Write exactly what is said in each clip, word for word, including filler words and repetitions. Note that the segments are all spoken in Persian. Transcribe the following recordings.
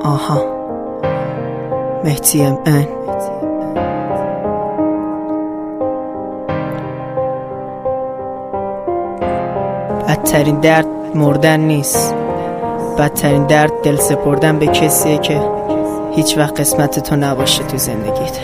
آها مهدی ام ان. بدترین درد مردن نیست، بدترین درد دل سپردن به کسیه که هیچ وقت قسمت تو نباشه تو زندگیت.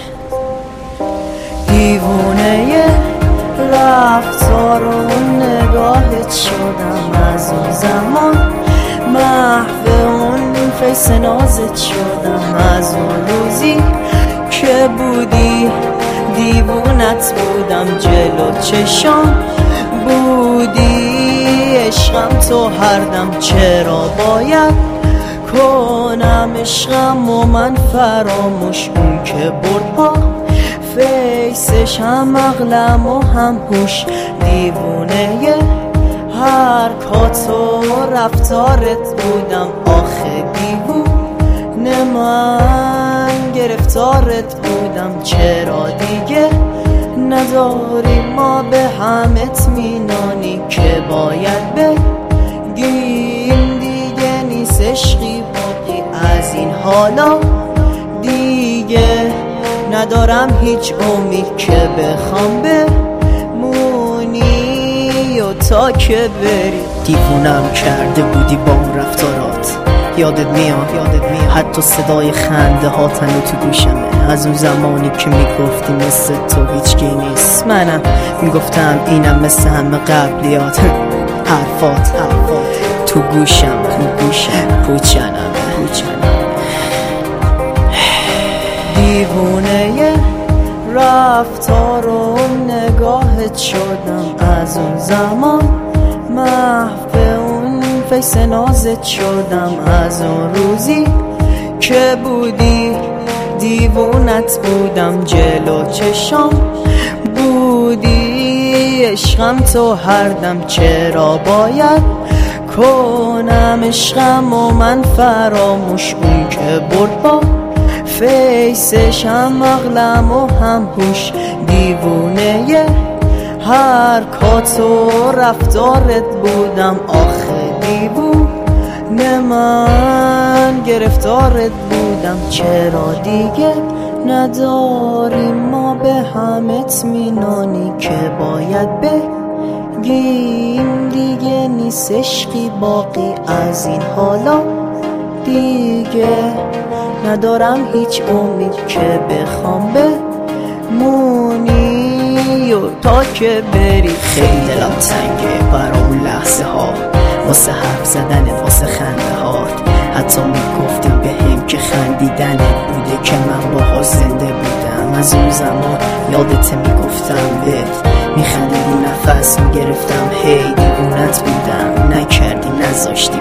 دیوونه رفتار و نگاهت شدم، از اون زمان محو اون فیس نازت شدم، از اون روزی که بودی دیوونت بودم، جلو چشام بودی عشقم تو هر دم. چرا باید کنم عشقم و من فراموش، اون که برد پا فیسش هم عقلم و هم هوش. دیوونه حرکات و رفتارت بودم، آخه دیوونه من گرفتارت بودم. چرا دیگه نداری ما به هم اطمینانی که باید بگیم دیگه نیست عشقی باقی از این حالا. دیگه ندارم هیچ امید که بخوام بمونی و تا که بری. دیوونم کرده بودی با اون رفتارات، یادت میاد یادت میاد حتی صدای خنده هات هنو تو گوشمه، از اون زمانی که میگفتی مثل تو هیچکی نیست. منم میگفتم اینم مثل همه قبلیات، حرفات حرفات تو گوشم تو گوشم پوچنم پوچنم. دیوونه رفتار و نگاهت شدم، از اون زمان محو اون فیس نازت شدم، از اون روزی که بودی دیوونت بودم، جلو چشام بودی عشقم تو هر دم. چرا باید کنم عشقم و من فراموش، اون که برد با فیسش هم عقلم و هم هوش. دیوونه حرکات و رفتارت بودم، آخه دیوونه من گرفتارت بودم. چرا دیگه نداریم ما به هم اطمینانی که باید بگیم دیگه نیست عشقی باقی از این حالا. دیگه ندارم هیچ امید که بخوام بمونی و تا که بری. خیلی دلم تنگه برای اون لحظه ها، واسه حرف زدنت واسه خنده هات، حتی میگفتی به هم که خندیدنت بوده که من باها زنده بودم. از اون زمان یادت میگفتم بهت، میخندیدی نفس میگرفتم، هی دیوونت بودم، نکردی نذاشتی